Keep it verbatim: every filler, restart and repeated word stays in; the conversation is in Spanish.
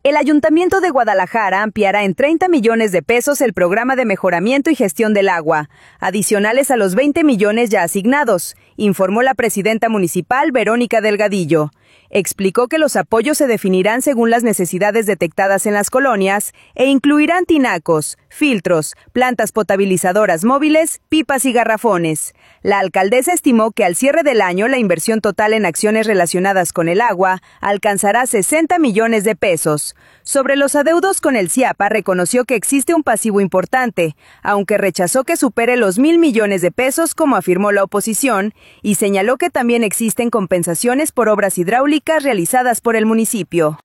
El Ayuntamiento de Guadalajara ampliará en treinta millones de pesos el programa de mejoramiento y gestión del agua, adicionales a los veinte millones ya asignados, informó la presidenta municipal Verónica Delgadillo. Explicó que los apoyos se definirán según las necesidades detectadas en las colonias e incluirán tinacos, filtros, plantas potabilizadoras móviles, pipas y garrafones. La alcaldesa estimó que al cierre del año la inversión total en acciones relacionadas con el agua alcanzará sesenta millones de pesos. Sobre los adeudos con el CIAPA, reconoció que existe un pasivo importante, aunque rechazó que supere los mil millones de pesos como afirmó la oposición, y señaló que también existen compensaciones por obras hidráulicas realizadas por el municipio.